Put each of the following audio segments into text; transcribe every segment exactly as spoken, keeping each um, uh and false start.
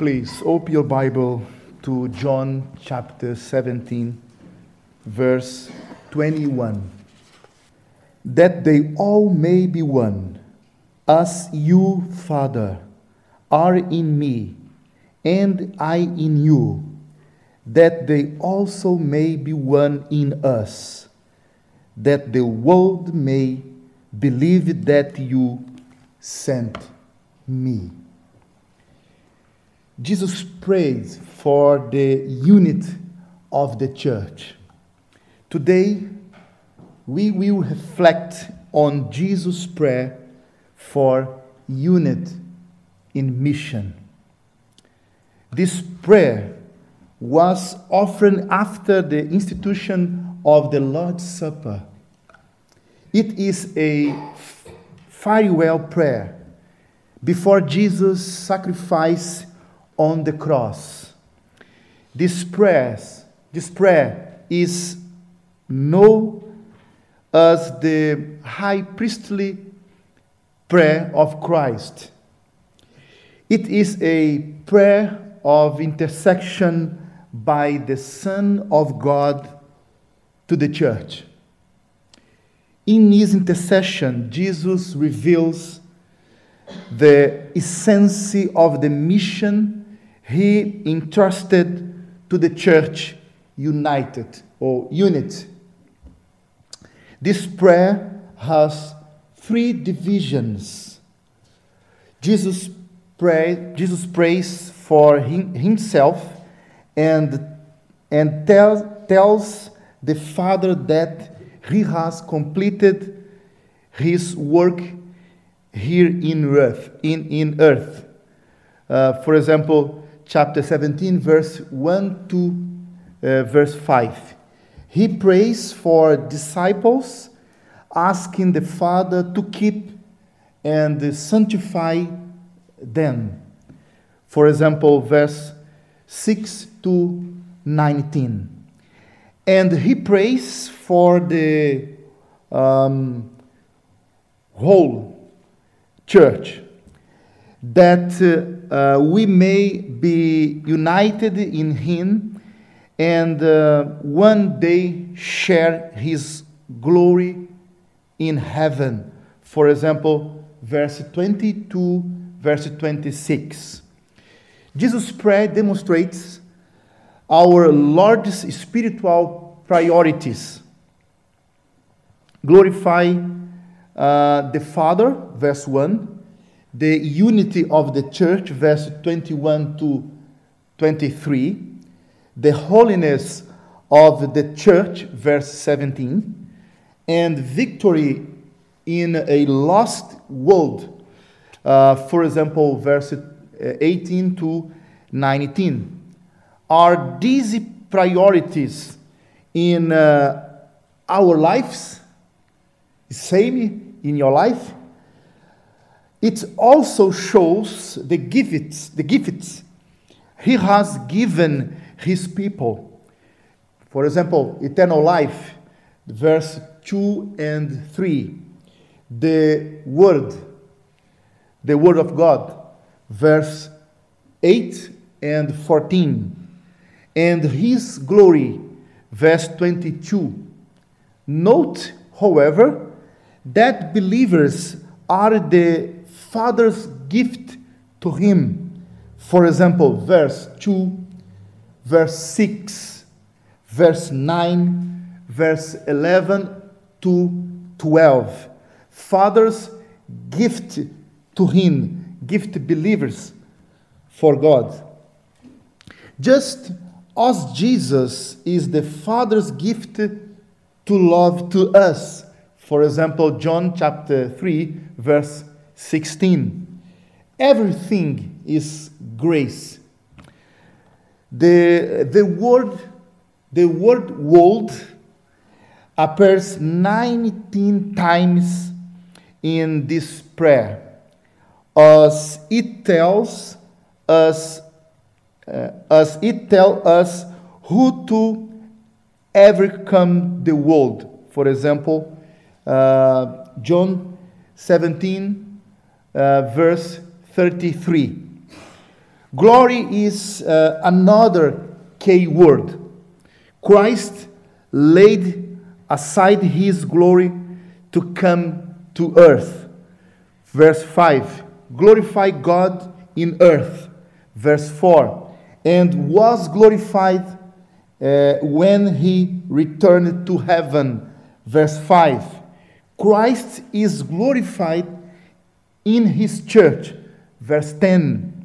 Please open your Bible to John chapter seventeen, verse twenty-one. That they all may be one, as you, Father, are in me, and I in you, that they also may be one in us, that the world may believe that you sent me. Jesus prays for the unity of the church. Today, we will reflect on Jesus' prayer for unity in mission. This prayer was offered after the institution of the Lord's Supper. It is a farewell prayer before Jesus' sacrifice on the cross. This prayer, this prayer is known as the high priestly prayer of Christ. It is a prayer of intercession by the Son of God to the church. In his intercession, Jesus reveals the essence of the mission he entrusted to the church united or unit. This prayer has three divisions. Jesus pray, Jesus prays for him, himself and, and tell, tells the Father that he has completed his work here in earth. In, in earth. Uh, for example, chapter seventeen, verse one to uh, verse five. He prays for disciples, asking the Father to keep and sanctify them. For example, verse six to nineteen. And he prays for the um, whole church, that uh, uh, we may be united in him and uh, one day share his glory in heaven. For example, verse twenty-two, verse twenty-six. Jesus' prayer demonstrates our Lord's spiritual priorities. Glorify uh, the Father, verse one. The unity of the church, verse twenty-one to twenty-three. The holiness of the church, verse seventeen. And victory in a lost world. Uh, for example, verse eighteen to nineteen. Are these priorities in uh, our lives? Same in your life? It also shows the gifts, the gifts he has given his people. For example, eternal life, verse two and three. The word, the word of God, verse eight and fourteen. And his glory, verse twenty-two. Note, however, that believers are the Father's gift to him. For example, verse two, verse six, verse nine, verse eleven to twelve. Father's gift to him, gift believers for God. Just as Jesus is the Father's gift to love to us. For example, John chapter three, verse sixteen. Everything is grace. The, the word, the word world appears nineteen times in this prayer, as it tells us, uh, as it tells us who to overcome the world. For example, uh, John seventeen, uh, verse thirty-three. Glory is uh, another key word. Christ laid aside his glory to come to earth. Verse five, glorify God in earth. Verse four, and was glorified uh, when he returned to heaven. Verse five, Christ is glorified in his church. Verse ten,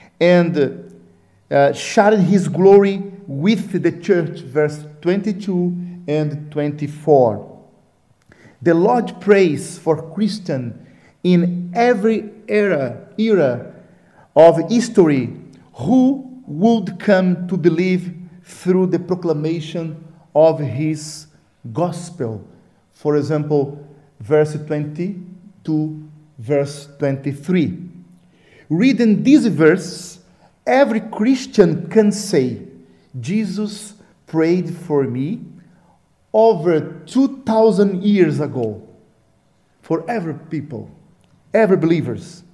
and uh, shared his glory with the church. Verse twenty-two and twenty-four. The Lord prays for Christian in every era, era of history who would come to believe through the proclamation of his gospel. For example, verse twenty to verse twenty-three. Reading this verse, every Christian can say, Jesus prayed for me over two thousand years ago. For every people, every believers.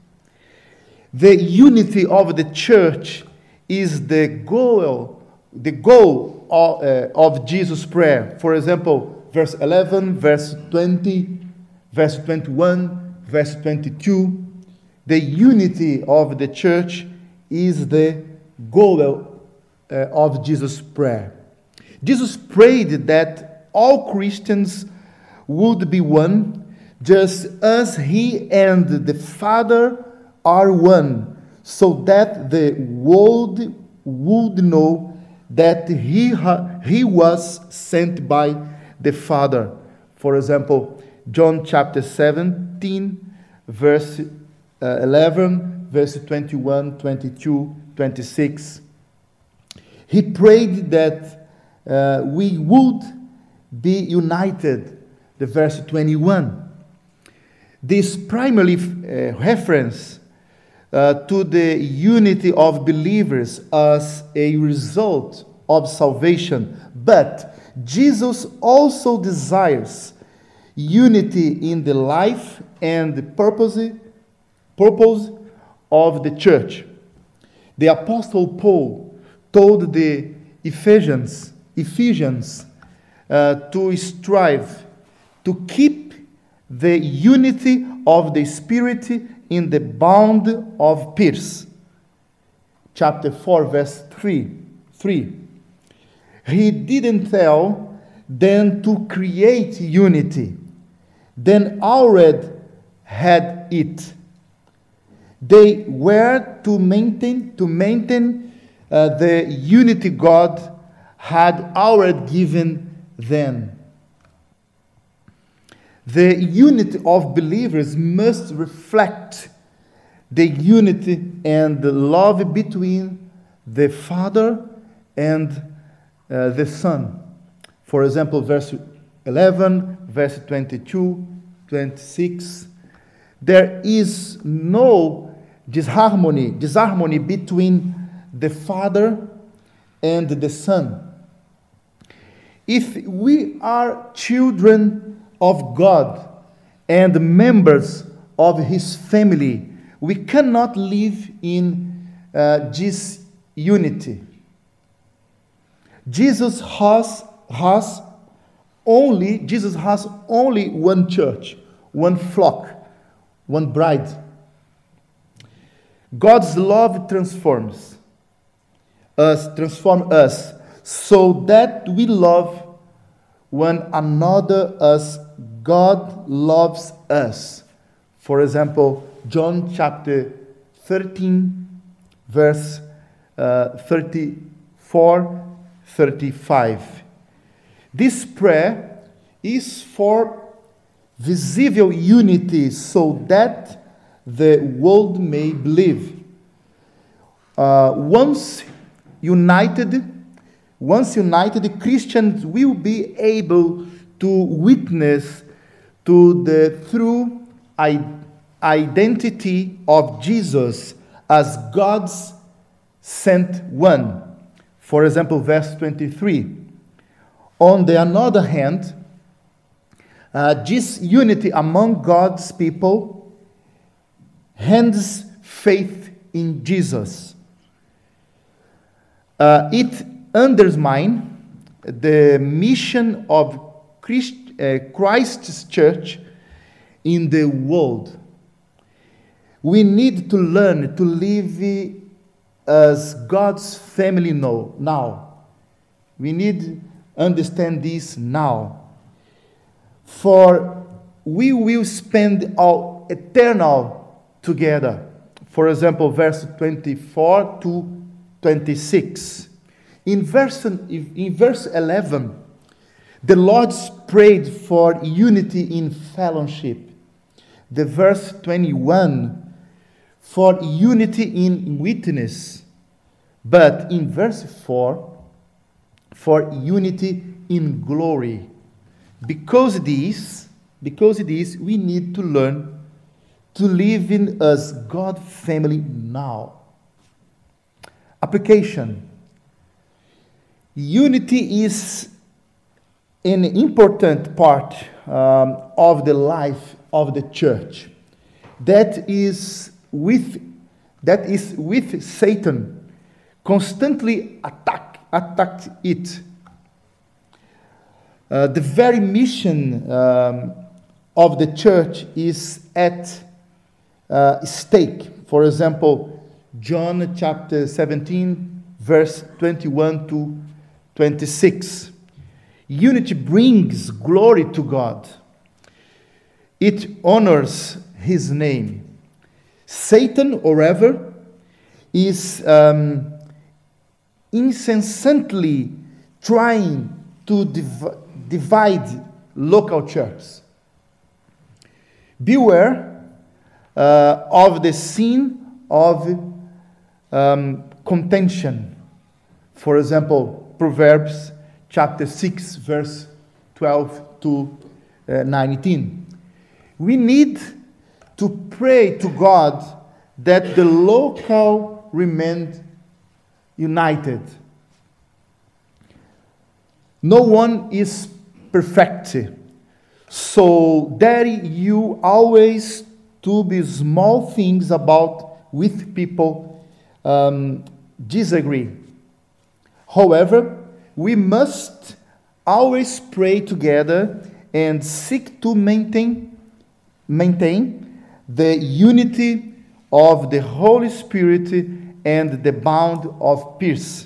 The unity of the church is the goal, the goal of, uh, of Jesus' prayer. For example, verse eleven, verse twenty, verse twenty-one, verse twenty-two. The unity of the church is the goal uh, of Jesus' prayer. Jesus prayed that all Christians would be one, just as he and the Father are one, so that the world would know that he, ha- he was sent by the Father. For example, John chapter seventeen, verse uh, eleven, verse twenty-one, twenty-two, twenty-six. He prayed that uh, we would be united. The verse twenty-one. This primarily uh, reference uh, to the unity of believers as a result of salvation. But Jesus also desires unity in the life and the purpose, purpose of the church. The Apostle Paul told the Ephesians, Ephesians uh, to strive to keep the unity of the Spirit in the bond of peace. Chapter four, verse three. three. He didn't tell them to create unity. Then already had it. They were to maintain to maintain uh, the unity God had already given them. The unity of believers must reflect the unity and the love between the Father and uh, the Son. For example, verse eleven, verse twenty-two, twenty-six. There is no disharmony, disharmony between the Father and the Son. If we are children of God and members of His family, we cannot live in uh, disunity. Jesus has, has only Jesus has only one church, one flock, one bride. God's love transforms us, transform us, so that we love one another as God loves us. For example, John chapter thirteen, verse uh, thirty-four, thirty-five. This prayer is for visible unity, so that the world may believe. Uh, once united, once united, Christians will be able to witness to the true identity of Jesus as God's sent one. For example, verse twenty-three. On the other hand, uh, this unity among God's people hands faith in Jesus. Uh, it undermines the mission of Christ, uh, Christ's church in the world. We need to learn to live as God's family know, now. We need to understand this now. For we will spend our eternal together. For example, verse twenty-four to twenty-six. In verse, in verse eleven, the Lord prayed for unity in fellowship. The verse twenty-one, for unity in witness. But in verse four, for unity in glory. Because this, because this, we need to learn to live in as God family now. Application. Unity is an important part um, of the life of the church. That is with that is with Satan constantly attack attacked it. Uh, the very mission um, of the church is at uh, stake. For example, John chapter seventeen, verse twenty-one to twenty-six. Unity brings glory to God. It honors His name. Satan, however, is um, incessantly trying to div- divide local churches. Beware uh, of the sin of um, contention. For example, Proverbs chapter six, verse twelve to nineteen. We need to pray to God that the local remain united. No one is perfect, so that you always to be small things about with people um, disagree. However, we must always pray together and seek to maintain maintain the unity of the Holy Spirit and the bond of peace.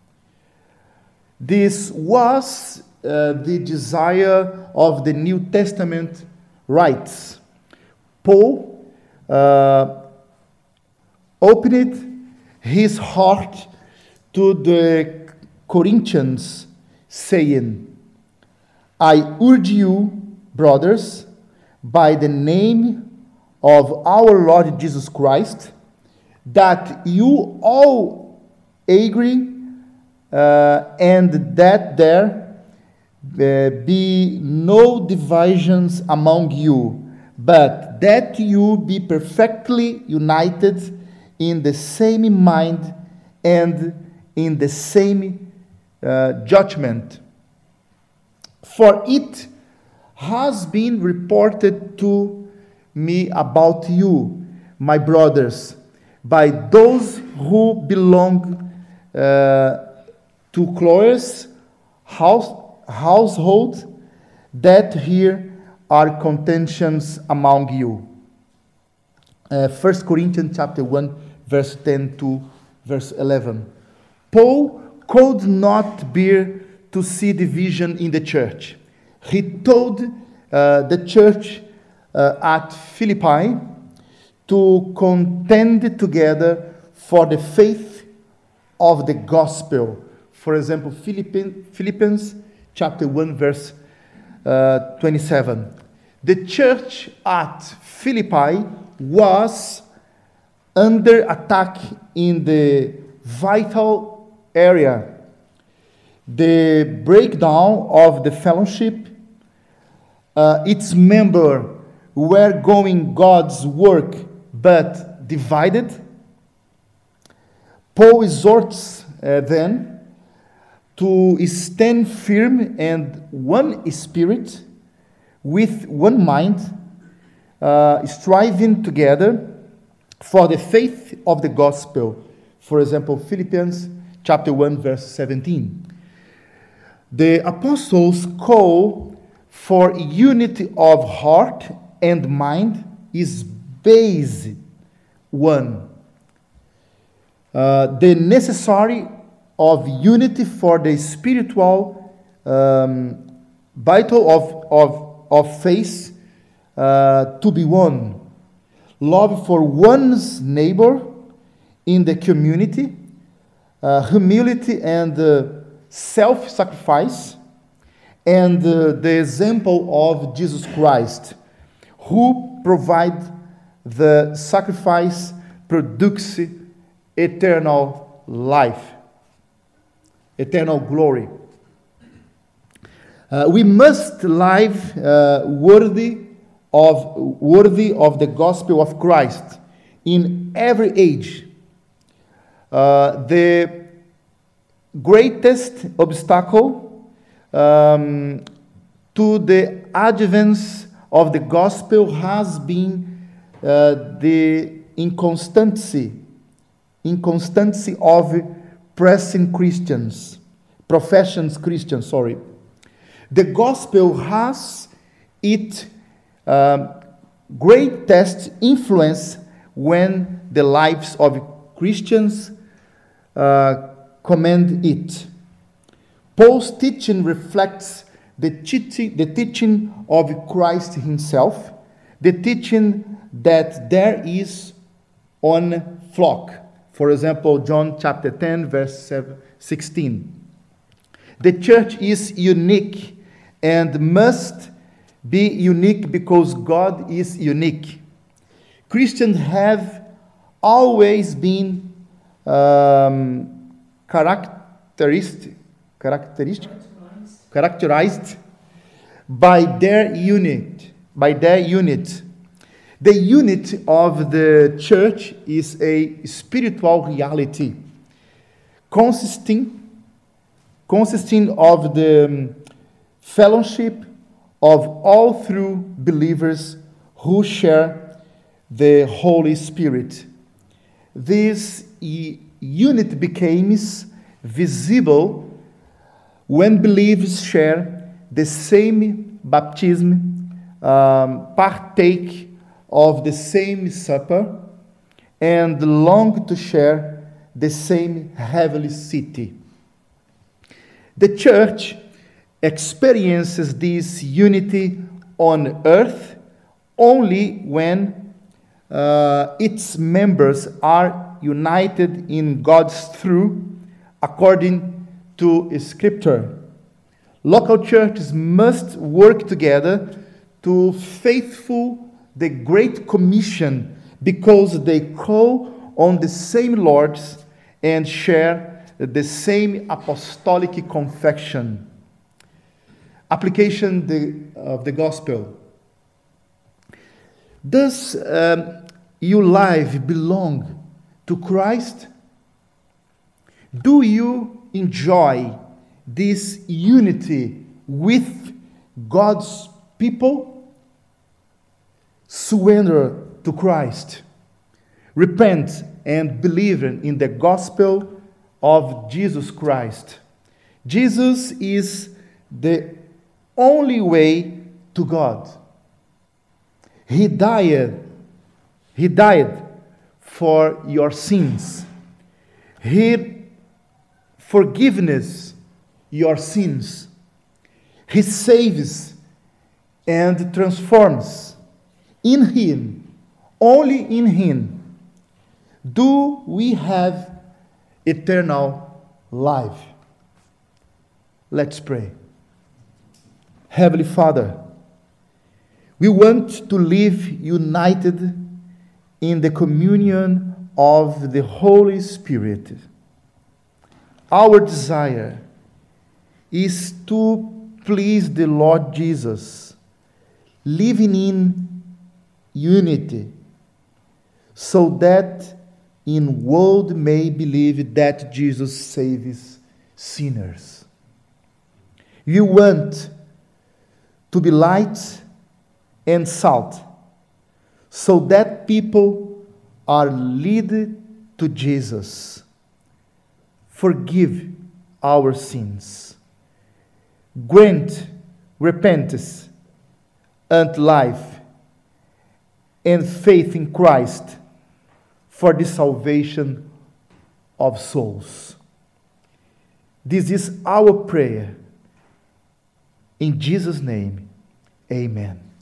This was uh, the desire of the New Testament writers. Paul uh, opened his heart to the Corinthians, saying, I urge you, brothers, by the name of our Lord Jesus Christ, that you all agree uh, and that there uh, be no divisions among you, but that you be perfectly united in the same mind and in the same uh, judgment. For it has been reported to me about you, my brothers, by those who belong uh, to Chloe's house, household, that here are contentions among you. Uh, First Corinthians chapter one, verse ten to verse eleven. Paul could not bear to see division in the church. He told uh, the church uh, at Philippi to contend together for the faith of the gospel. For example, Philippians, Philippians chapter one, verse uh, twenty-seven. The church at Philippi was under attack in the vital area. The breakdown of the fellowship, uh, its members were going God's work, but divided. Paul exhorts uh, them to stand firm and one spirit, with one mind, uh, striving together for the faith of the gospel. For example, Philippians chapter one, verse seventeen. The apostles' call for unity of heart and mind is base one. Uh, the necessary of unity for the spiritual um, vital of, of, of faith uh, to be one. Love for one's neighbor in the community, uh, humility and uh, self-sacrifice, and uh, the example of Jesus Christ, who provide the sacrifice produces eternal life, eternal glory. Uh, we must live uh, worthy of worthy of the gospel of Christ in every age. Uh, the greatest obstacle um, to the advance of the gospel has been uh, the inconstancy, inconstancy of pressing Christians, professions Christians, sorry. The gospel has its um, greatest influence when the lives of Christians uh, command it. Paul's teaching reflects the teaching, the teaching of Christ himself, the teaching that there is one flock. For example, John chapter ten, verse sixteen. The church is unique and must be unique because God is unique. Christians have always been um, characteristic, characteristic, characterized by their unit, by their unit. The unity of the church is a spiritual reality, consisting, consisting of the um, fellowship of all true believers who share the Holy Spirit. This e- unity becomes visible when believers share the same baptism, um, partake of the same supper, and long to share the same heavenly city. The church experiences this unity on earth only when uh, its members are united in God's truth according to Scripture. Local churches must work together to faithful the Great Commission because they call on the same Lords and share the same apostolic confession. Application the, of the gospel. Does um, your life belong to Christ? Do you enjoy this unity with God's people? Surrender to Christ. Repent and believe in the gospel of Jesus Christ. Jesus is the only way to God. He died. He died for your sins. He forgives your sins. He saves and transforms. In Him, only in Him, do we have eternal life. Let's pray. Heavenly Father, we want to live united in the communion of the Holy Spirit. Our desire is to please the Lord Jesus, living in unity, so that in world may believe that Jesus saves sinners. You want to be light and salt, so that people are led to Jesus. forgive our sins. Grant repentance and life and faith in Christ for the salvation of souls. This is our prayer. In Jesus' name, amen.